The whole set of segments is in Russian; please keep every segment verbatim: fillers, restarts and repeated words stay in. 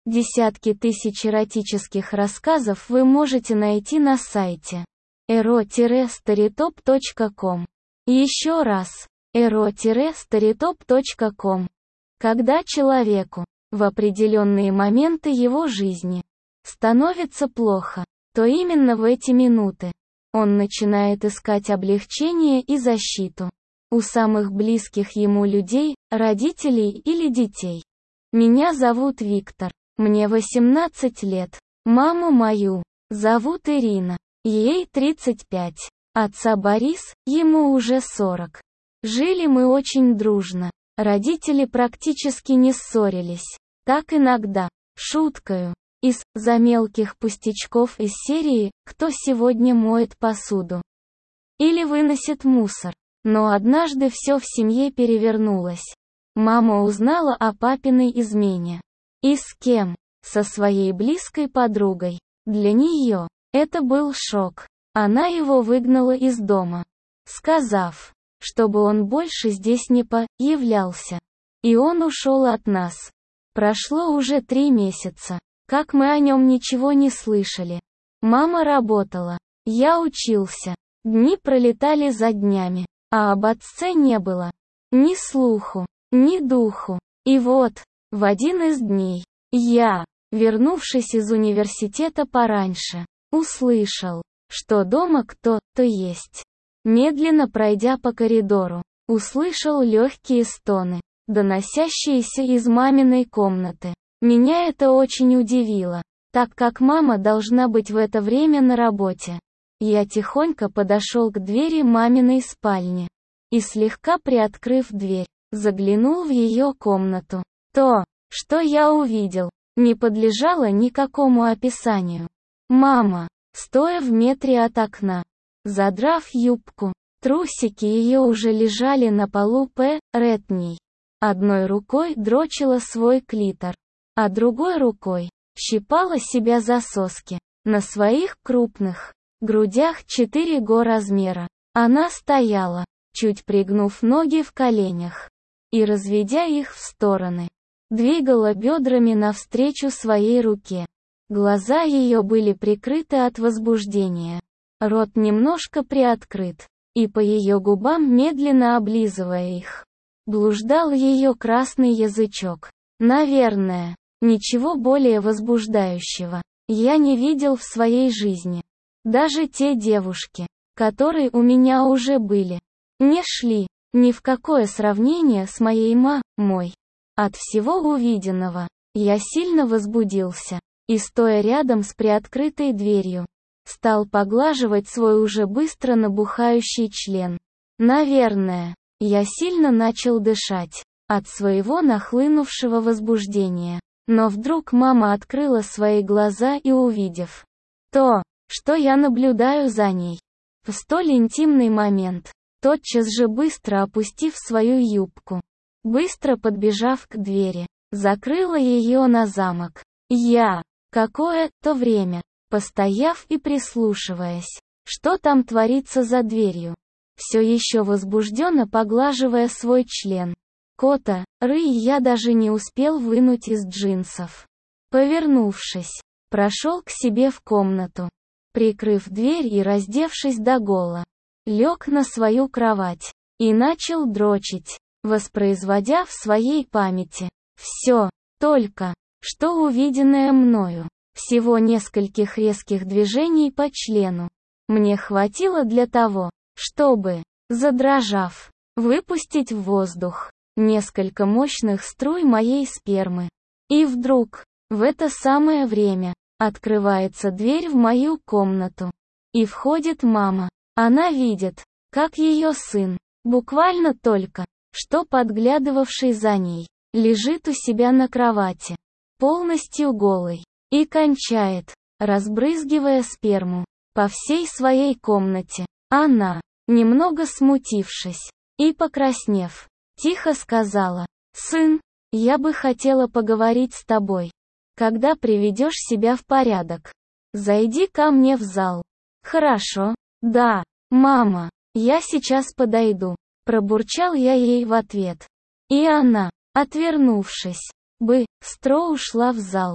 Десятки тысяч эротических рассказов вы можете найти на сайте эро старитоп точка ком. Еще раз, эро старитоп точка ком. Когда человеку, в определенные моменты его жизни, становится плохо, то именно в эти минуты он начинает искать облегчение и защиту у самых близких ему людей, родителей или детей. Меня зовут Виктор. Мне восемнадцать лет. Маму мою зовут Ирина. Ей тридцать пять. Отца Борис, ему уже сорок. Жили мы очень дружно. Родители практически не ссорились. Так иногда, шуткою, из-за мелких пустячков из серии «Кто сегодня моет посуду?» или выносит мусор. Но однажды все в семье перевернулось. Мама узнала о папиной измене. И с кем? Со своей близкой подругой. Для нее это был шок. Она его выгнала из дома, сказав, чтобы он больше здесь не появлялся. И он ушел от нас. Прошло уже три месяца, как мы о нем ничего не слышали. Мама работала, я учился. Дни пролетали за днями, а об отце не было ни слуху, ни духу. И вот, в один из дней, я, вернувшись из университета пораньше, услышал, что дома кто-то есть. Медленно пройдя по коридору, услышал легкие стоны, доносящиеся из маминой комнаты. Меня это очень удивило, так как мама должна быть в это время на работе. Я тихонько подошел к двери маминой спальни и, слегка приоткрыв дверь, заглянул в ее комнату. То, что я увидел, не подлежало никакому описанию. Мама, стоя в метре от окна, задрав юбку, трусики ее уже лежали на полу перед ней. Одной рукой дрочила свой клитор, а другой рукой щипала себя за соски. На своих крупных грудях четыре го размера. Она стояла, чуть пригнув ноги в коленях, и, разведя их в стороны, двигала бедрами навстречу своей руке. Глаза ее были прикрыты от возбуждения. Рот немножко приоткрыт, и по ее губам, медленно облизывая их, блуждал ее красный язычок. Наверное, ничего более возбуждающего я не видел в своей жизни. Даже те девушки, которые у меня уже были, не шли ни в какое сравнение с моей мамой. От всего увиденного я сильно возбудился и, стоя рядом с приоткрытой дверью, стал поглаживать свой уже быстро набухающий член. Наверное, я сильно начал дышать от своего нахлынувшего возбуждения. Но вдруг мама открыла свои глаза и, увидев то, что я наблюдаю за ней, в столь интимный момент, тотчас же быстро опустив свою юбку, быстро подбежав к двери, закрыла ее на замок. Я, какое-то время, постояв и прислушиваясь, что там творится за дверью, все еще возбужденно поглаживая свой член. Кота, ры я даже не успел вынуть из джинсов. Повернувшись, прошел к себе в комнату, прикрыв дверь и, раздевшись догола, лег на свою кровать и начал дрочить, воспроизводя в своей памяти все, только что увиденное мною. Всего нескольких резких движений по члену мне хватило для того, чтобы, задрожав, выпустить в воздух несколько мощных струй моей спермы. И вдруг, в это самое время, открывается дверь в мою комнату, и входит мама. Она видит, как ее сын, буквально только что подглядывавший за ней, лежит у себя на кровати, полностью голый, и кончает, разбрызгивая сперму по всей своей комнате. Она, немного смутившись и покраснев, тихо сказала: «Сын, я бы хотела поговорить с тобой. Когда приведешь себя в порядок, зайди ко мне в зал». «Хорошо, да, мама, я сейчас подойду», — пробурчал я ей в ответ. И она, отвернувшись, быстро ушла в зал.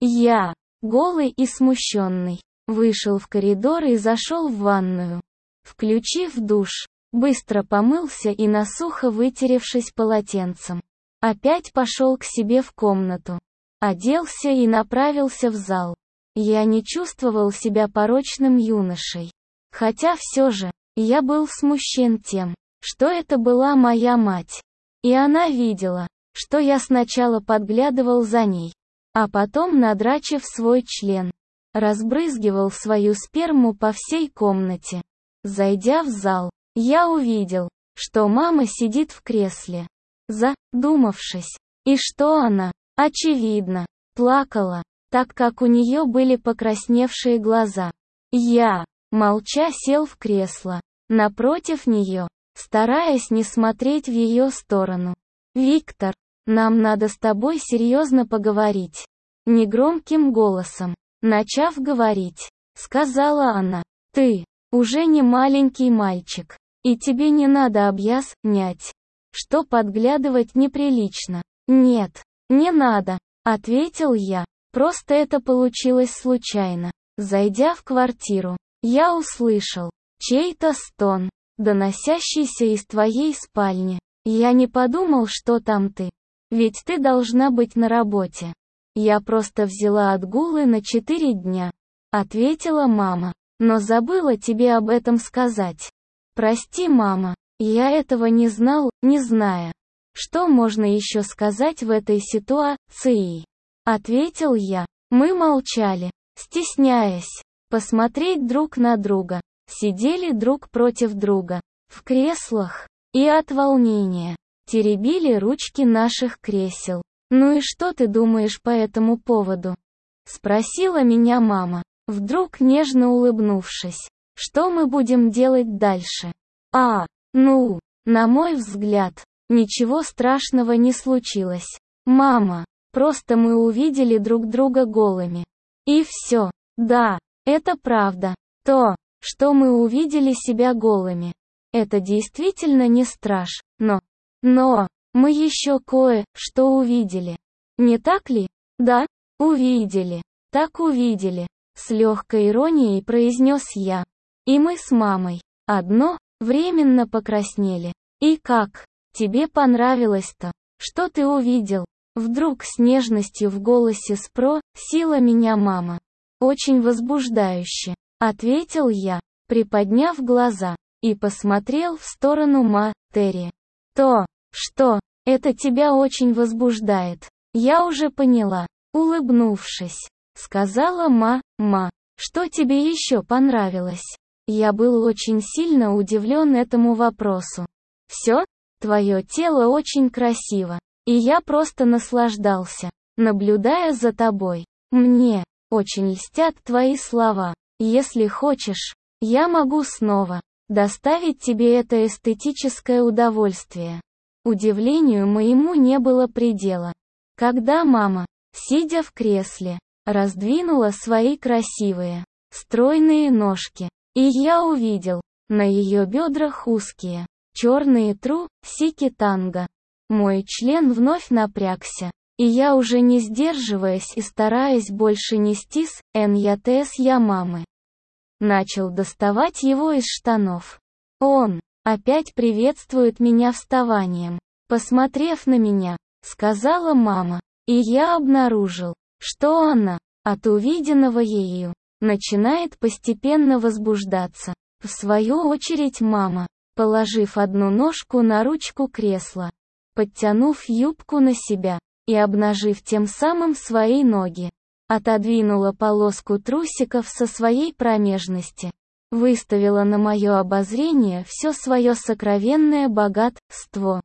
Я, голый и смущенный, вышел в коридор и зашел в ванную. Включив душ, быстро помылся и насухо вытеревшись полотенцем, опять пошел к себе в комнату. Оделся и направился в зал. Я не чувствовал себя порочным юношей. Хотя все же, я был смущен тем, что это была моя мать. И она видела, что я сначала подглядывал за ней, а потом, надрачив свой член, разбрызгивал свою сперму по всей комнате. Зайдя в зал, я увидел, что мама сидит в кресле, задумавшись, и что она, очевидно, плакала, так как у нее были покрасневшие глаза. Я, молча, сел в кресло, напротив нее, стараясь не смотреть в ее сторону. «Виктор, нам надо с тобой серьезно поговорить». Негромким голосом, начав говорить, сказала она, «Ты уже не маленький мальчик, и тебе не надо объяснять, что подглядывать неприлично». «Нет, не надо», — ответил я, «просто это получилось случайно». Зайдя в квартиру, я услышал чей-то стон, доносящийся из твоей спальни. Я не подумал, что там ты. Ведь ты должна быть на работе. Я просто взяла отгулы на четыре дня, ответила мама, но забыла тебе об этом сказать. Прости, мама, я этого не знал, не зная. Что можно еще сказать в этой ситуации? Ответил я. Мы молчали, стесняясь посмотреть друг на друга. Сидели друг против друга, в креслах, и от волнения теребили ручки наших кресел. «Ну и что ты думаешь по этому поводу?» — спросила меня мама, вдруг нежно улыбнувшись. «Что мы будем делать дальше?» «А, ну, на мой взгляд, ничего страшного не случилось. Мама, просто мы увидели друг друга голыми. И все. Да, это правда. То, что мы увидели себя голыми. Это действительно не страшно. Но, мы еще кое-что увидели. Не так ли? Да, увидели. Так увидели. С легкой иронией произнес я. И мы с мамой, одно, временно покраснели. И как? Тебе понравилось-то? Что ты увидел? Вдруг с нежностью в голосе спросила меня мама. Очень возбуждающе, ответил я, приподняв глаза, и посмотрел в сторону матери. То, что, это тебя очень возбуждает. Я уже поняла, улыбнувшись, сказала мама, что тебе еще понравилось. Я был очень сильно удивлен этому вопросу. Все? Твое тело очень красиво, и я просто наслаждался, наблюдая за тобой. Мне очень льстят твои слова. Если хочешь, я могу снова доставить тебе это эстетическое удовольствие. Удивлению моему не было предела. Когда мама, сидя в кресле, раздвинула свои красивые, стройные ножки, и я увидел на ее бедрах узкие, черные трусики танго. Мой член вновь напрягся, и я, уже не сдерживаясь и стараясь больше нести с нятс я мамы, начал доставать его из штанов. Он опять приветствует меня вставанием. Посмотрев на меня, сказала мама, и я обнаружил, что она, от увиденного ею, начинает постепенно возбуждаться. В свою очередь мама, положив одну ножку на ручку кресла, подтянув юбку на себя, и обнажив тем самым свои ноги, отодвинула полоску трусиков со своей промежности, выставила на мое обозрение все свое сокровенное богатство,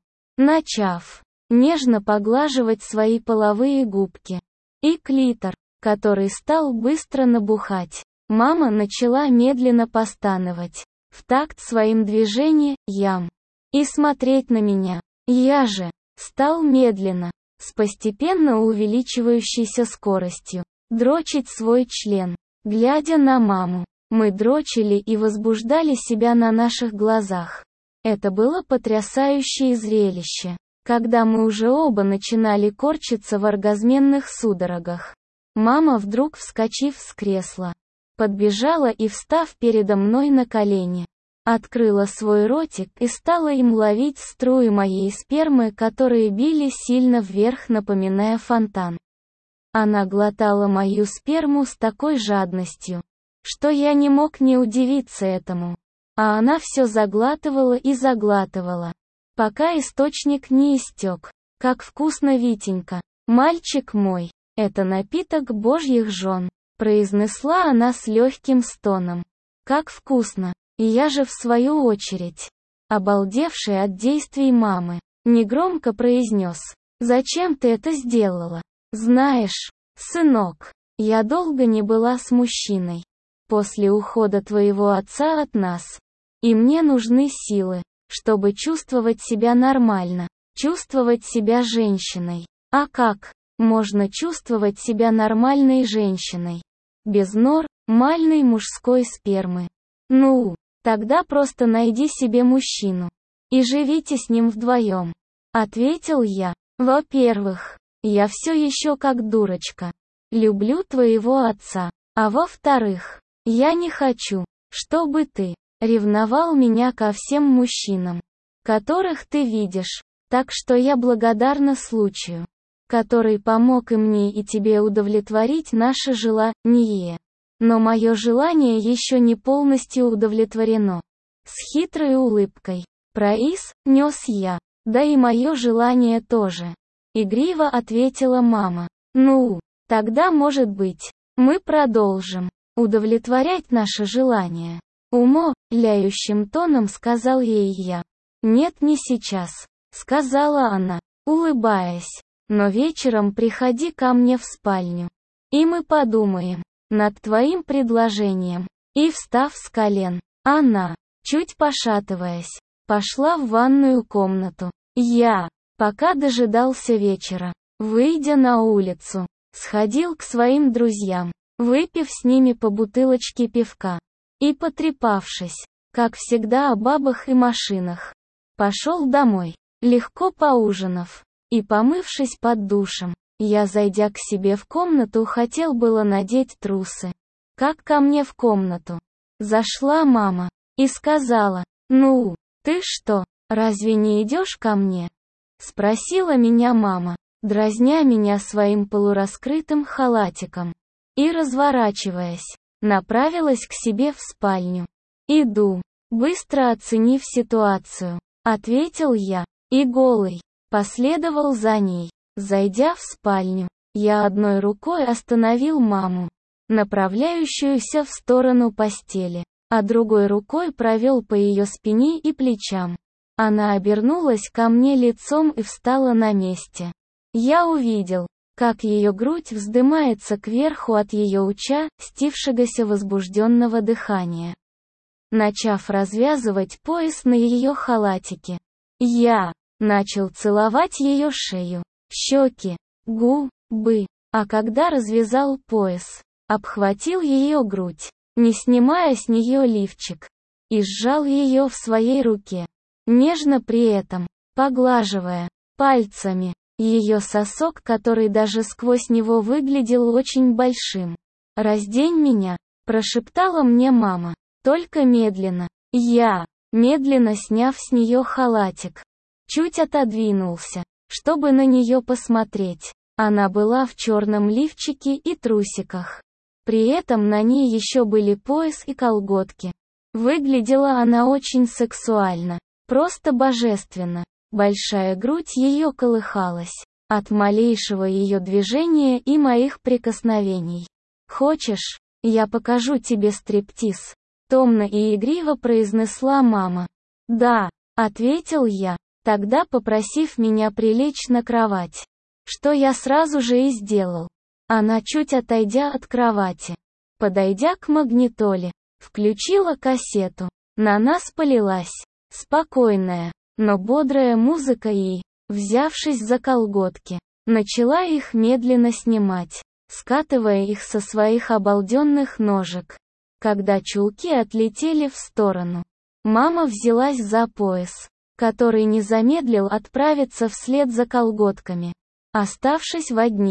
начав нежно поглаживать свои половые губки и клитор, который стал быстро набухать. Мама начала медленно постановать, в такт своим движениям, и смотреть на меня. Я же стал медленно, с постепенно увеличивающейся скоростью, дрочить свой член. Глядя на маму, мы дрочили и возбуждали себя на наших глазах. Это было потрясающее зрелище, когда мы уже оба начинали корчиться в оргазменных судорогах. Мама, вдруг вскочив с кресла, подбежала и, встав передо мной на колени, открыла свой ротик и стала им ловить струи моей спермы, которые били сильно вверх, напоминая фонтан. Она глотала мою сперму с такой жадностью, что я не мог не удивиться этому. А она все заглатывала и заглатывала, пока источник не истек. Как вкусно, Витенька, мальчик мой, это напиток божьих жен, произнесла она с легким стоном. Как вкусно, и я же в свою очередь, обалдевший от действий мамы, негромко произнес: «Зачем ты это сделала? Знаешь, сынок, я долго не была с мужчиной. После ухода твоего отца от нас. И мне нужны силы, чтобы чувствовать себя нормально, чувствовать себя женщиной. А как можно чувствовать себя нормальной женщиной? Без нормальной мужской спермы. Ну, тогда просто найди себе мужчину. И живите с ним вдвоем», — ответил я. «Во-первых, я все еще как дурочка люблю твоего отца, а во-вторых, я не хочу, чтобы ты ревновал меня ко всем мужчинам, которых ты видишь, так что я благодарна случаю, который помог и мне, и тебе удовлетворить наше желание. Но мое желание еще не полностью удовлетворено». С хитрой улыбкой произнес я. «Да и мое желание тоже», — игриво ответила мама. «Ну, тогда, может быть, мы продолжим удовлетворять наше желание», — умоляющим тоном сказал ей я. «Нет, не сейчас», — сказала она, улыбаясь. «Но вечером приходи ко мне в спальню, и мы подумаем над твоим предложением». И, встав с колен, она, чуть пошатываясь, пошла в ванную комнату. Я, пока дожидался вечера, выйдя на улицу, сходил к своим друзьям, выпив с ними по бутылочке пивка, и, потрепавшись, как всегда, о бабах и машинах, пошел домой. Легко поужинав и помывшись под душем, я, зайдя к себе в комнату, хотел было надеть трусы, как ко мне в комнату зашла мама и сказала: «Ну, ты что, разве не идешь ко мне?» Спросила меня мама, дразня меня своим полураскрытым халатиком, и, разворачиваясь, направилась к себе в спальню. «Иду», быстро оценив ситуацию, ответил я, и голый последовал за ней. Зайдя в спальню, я одной рукой остановил маму, направляющуюся в сторону постели, а другой рукой провел по ее спине и плечам. Она обернулась ко мне лицом и встала на месте. Я увидел, как ее грудь вздымается кверху от ее участившегося возбужденного дыхания. Начав развязывать пояс на ее халатике, я начал целовать ее шею, щеки, губы, а когда развязал пояс, обхватил ее грудь, не снимая с нее лифчик, и сжал ее в своей руке, нежно при этом поглаживая пальцами ее сосок, который даже сквозь него выглядел очень большим. «Раздень меня», — прошептала мне мама, только медленно. Я, медленно сняв с нее халатик, чуть отодвинулся, чтобы на нее посмотреть. Она была в черном лифчике и трусиках. При этом на ней еще были пояс и колготки. Выглядела она очень сексуально, просто божественно. Большая грудь ее колыхалась от малейшего ее движения и моих прикосновений. «Хочешь, я покажу тебе стриптиз?» Томно и игриво произнесла мама. «Да», — ответил я, тогда попросив меня прилечь на кровать. Что я сразу же и сделал. Она, чуть отойдя от кровати, подойдя к магнитоле, включила кассету. На нас полилась спокойная, но бодрая музыка и, взявшись за колготки, начала их медленно снимать, скатывая их со своих обалденных ножек. Когда чулки отлетели в сторону, мама взялась за пояс, который не замедлил отправиться вслед за колготками, оставшись в одних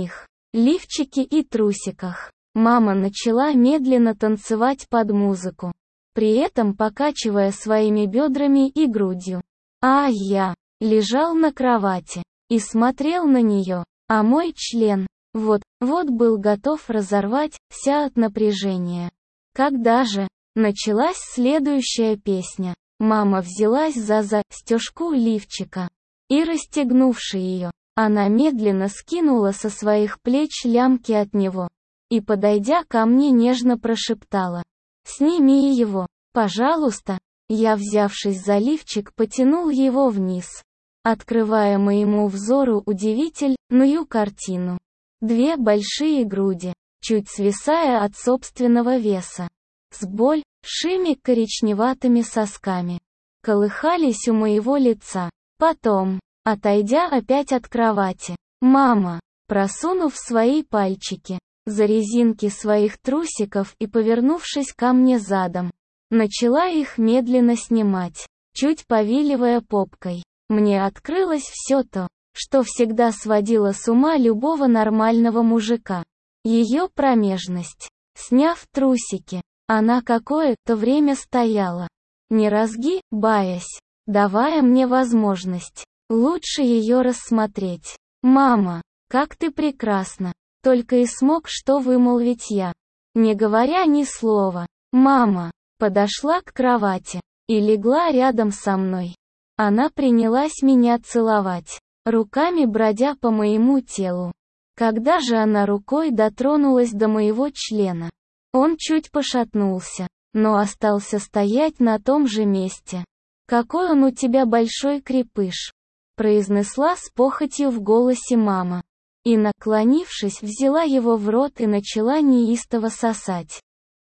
лифчике и трусиках. Мама начала медленно танцевать под музыку, при этом покачивая своими бедрами и грудью. А я лежал на кровати и смотрел на нее, а мой член вот-вот был готов разорваться от напряжения. Когда же началась следующая песня, мама взялась за застежку лифчика и, расстегнувши ее, она медленно скинула со своих плеч лямки от него и, подойдя ко мне, нежно прошептала: «Сними его, пожалуйста». Я, взявшись за лифчик, потянул его вниз, открывая моему взору удивительную картину. Две большие груди, чуть свисая от собственного веса, с большими коричневатыми сосками, колыхались у моего лица. Потом, отойдя опять от кровати, мама, просунув свои пальчики за резинки своих трусиков и повернувшись ко мне задом, начала их медленно снимать, чуть повиливая попкой. Мне открылось все то, что всегда сводило с ума любого нормального мужика. Ее промежность. Сняв трусики, она какое-то время стояла, не разгибаясь, давая мне возможность лучше ее рассмотреть. «Мама, как ты прекрасна!» Только и смог что вымолвить я, не говоря ни слова. Мама подошла к кровати и легла рядом со мной. Она принялась меня целовать, руками бродя по моему телу. Когда же она рукой дотронулась до моего члена, он чуть пошатнулся, но остался стоять на том же месте. «Какой он у тебя большой крепыш», — произнесла с похотью в голосе мама. И, наклонившись, взяла его в рот и начала неистово сосать.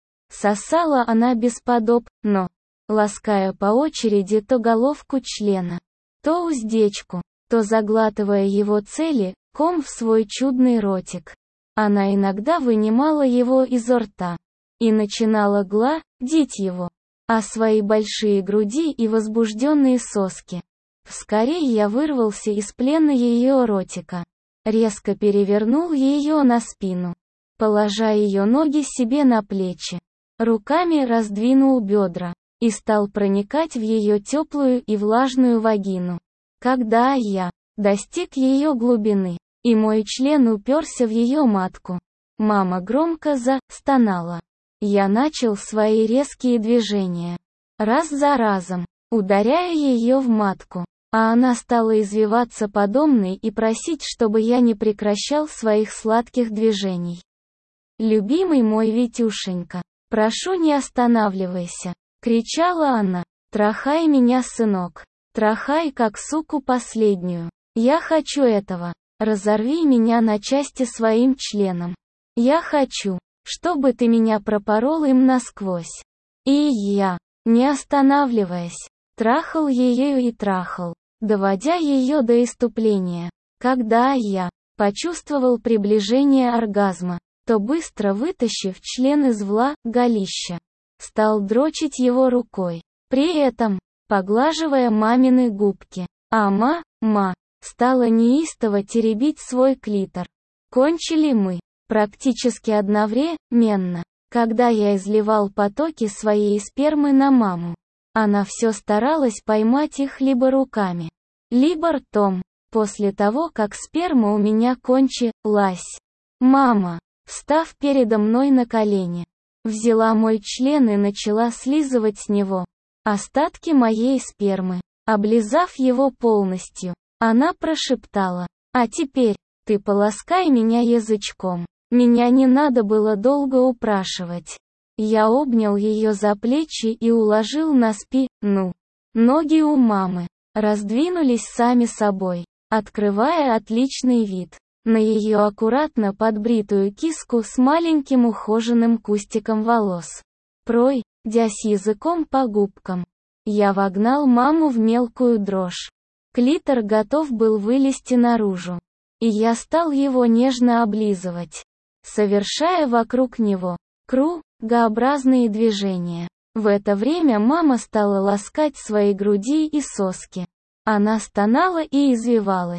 Сосала она бесподобно, лаская по очереди то головку члена, то уздечку, то заглатывая его целиком в свой чудный ротик. Она иногда вынимала его изо рта и начинала гладить его, а свои большие груди и возбужденные соски. Вскоре я вырвался из плена ее ротика, резко перевернул ее на спину, положа ее ноги себе на плечи, руками раздвинул бедра и стал проникать в ее теплую и влажную вагину. Когда я достиг ее глубины, и мой член уперся в ее матку, мама громко застонала. Я начал свои резкие движения, раз за разом, ударяя ее в матку, а она стала извиваться подобной и просить, чтобы я не прекращал своих сладких движений. «Любимый мой Витюшенька, прошу, не останавливайся», — кричала она. «Трахай меня, сынок, трахай как суку последнюю. Я хочу этого. Разорви меня на части своим членом. Я хочу, чтобы ты меня пропорол им насквозь». И я, не останавливаясь, трахал ее и трахал, доводя ее до исступления. Когда я почувствовал приближение оргазма, то, быстро вытащив член из влагалища, стал дрочить его рукой, при этом поглаживая мамины губки. А мама стала неистово теребить свой клитор. Кончили мы практически одновременно, когда я изливал потоки своей спермы на маму. Она все старалась поймать их либо руками, либо ртом. После того, как сперма у меня кончилась, мама, встав передо мной на колени, взяла мой член и начала слизывать с него остатки моей спермы. Облизав его полностью, она прошептала: «А теперь ты поласкай меня язычком». Меня не надо было долго упрашивать. Я обнял ее за плечи и уложил на спину. Ноги у мамы раздвинулись сами собой, открывая отличный вид на ее аккуратно подбритую киску с маленьким ухоженным кустиком волос. Пройдясь языком по губкам, я вогнал маму в мелкую дрожь. Клитор готов был вылезти наружу, и я стал его нежно облизывать, совершая вокруг него кругообразные движения. В это время мама стала ласкать свои груди и соски. Она стонала и извивалась,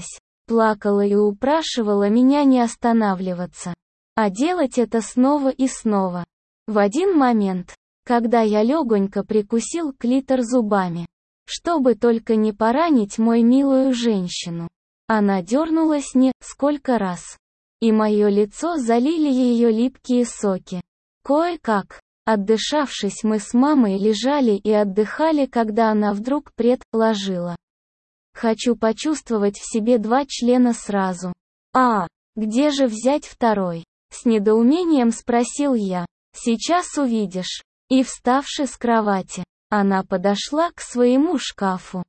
плакала и упрашивала меня не останавливаться, а делать это снова и снова. В один момент, когда я легонько прикусил клитор зубами, чтобы только не поранить мою милую женщину, она дернулась не сколько раз, и мое лицо залили ее липкие соки. Кое-как, отдышавшись, мы с мамой лежали и отдыхали, когда она вдруг предложила: «Хочу почувствовать в себе два члена сразу». «А, где же взять второй?» С недоумением спросил я. «Сейчас увидишь». И, вставши с кровати, она подошла к своему шкафу.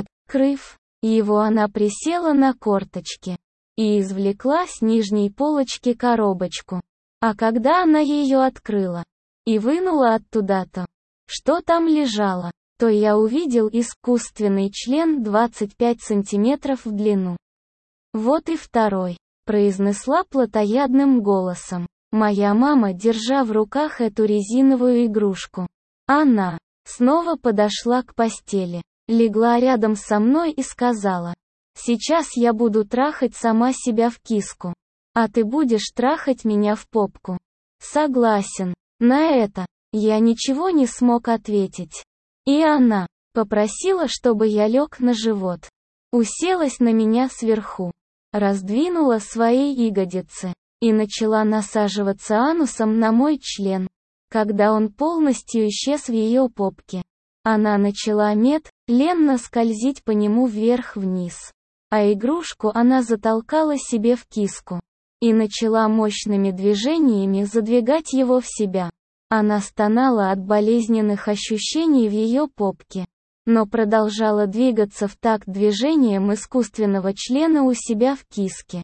Открыв его, она присела на корточки и извлекла с нижней полочки коробочку. А когда она ее открыла и вынула оттуда то, что там лежало, то я увидел искусственный член двадцать пять сантиметров в длину. «Вот и второй», — произнесла плотоядным голосом моя мама, держа в руках эту резиновую игрушку. Она снова подошла к постели, легла рядом со мной и сказала: «Сейчас я буду трахать сама себя в киску, а ты будешь трахать меня в попку». «Согласен». На это я ничего не смог ответить. И она попросила, чтобы я лег на живот, уселась на меня сверху, раздвинула свои ягодицы и начала насаживаться анусом на мой член. Когда он полностью исчез в ее попке, она начала медленно скользить по нему вверх-вниз, а игрушку она затолкала себе в киску и начала мощными движениями задвигать его в себя. Она стонала от болезненных ощущений в ее попке, но продолжала двигаться в такт движением искусственного члена у себя в киске.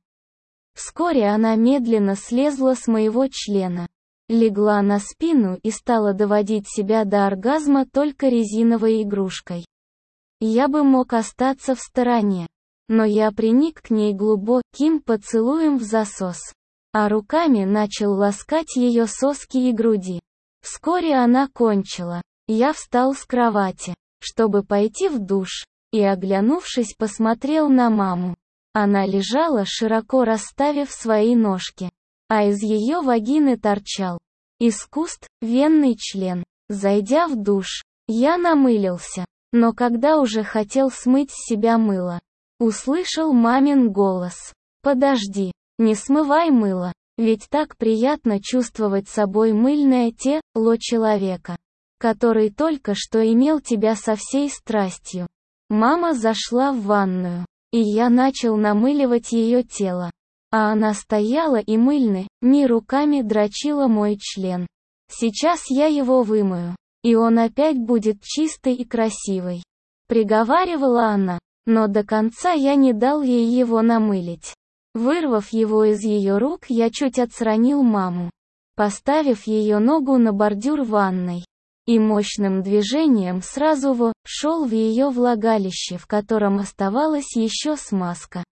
Вскоре она медленно слезла с моего члена, легла на спину и стала доводить себя до оргазма только резиновой игрушкой. Я бы мог остаться в стороне, но я приник к ней глубоким поцелуем в засос, а руками начал ласкать ее соски и груди. Вскоре она кончила. Я встал с кровати, чтобы пойти в душ, и, оглянувшись, посмотрел на маму. Она лежала, широко расставив свои ножки, а из ее вагины торчал искусственный член. Зайдя в душ, я намылился, но когда уже хотел смыть с себя мыло, услышал мамин голос: «Подожди, не смывай мыло, ведь так приятно чувствовать собой мыльное тело человека, который только что имел тебя со всей страстью». Мама зашла в ванную, и я начал намыливать ее тело, а она стояла и мыльными руками дрочила мой член. «Сейчас я его вымою, и он опять будет чистый и красивый», — приговаривала она, но до конца я не дал ей его намылить. Вырвав его из ее рук, я чуть отстранил маму, поставив ее ногу на бордюр ванной, и мощным движением сразу вошел в ее влагалище, в котором оставалась еще смазка.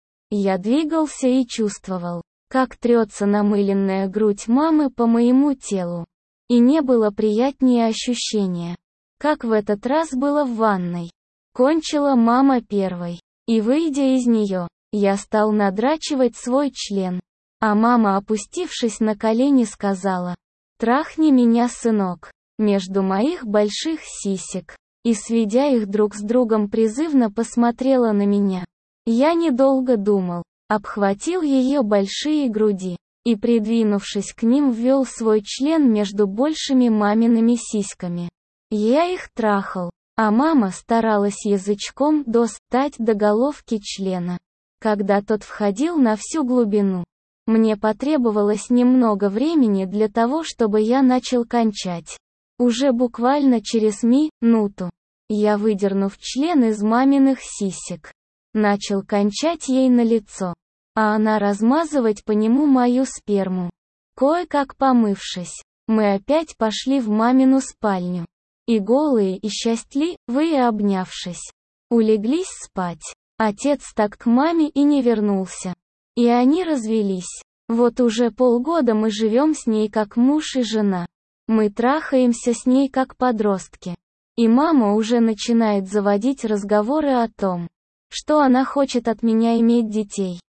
Я двигался и чувствовал, как трется намыленная грудь мамы по моему телу. И не было приятнее ощущения, как в этот раз было в ванной. Кончила мама первой, и, выйдя из нее, я стал надрачивать свой член, а мама, опустившись на колени, сказала: «Трахни меня, сынок», между моих больших сисек, и, сведя их друг с другом, призывно посмотрела на меня. Я недолго думал, обхватил ее большие груди и, придвинувшись к ним, ввел свой член между большими мамиными сиськами. Я их трахал, а мама старалась язычком достать до головки члена. Когда тот входил на всю глубину, мне потребовалось немного времени для того, чтобы я начал кончать. Уже буквально через минуту, я, выдернув член из маминых сисек, начал кончать ей на лицо, а она размазывать по нему мою сперму. Кое-как помывшись, мы опять пошли в мамину спальню, и голые и счастливые, обнявшись, улеглись спать. Отец так к маме и не вернулся, и они развелись. Вот уже полгода мы живем с ней как муж и жена. Мы трахаемся с ней как подростки. И мама уже начинает заводить разговоры о том, Что она хочет от меня иметь детей.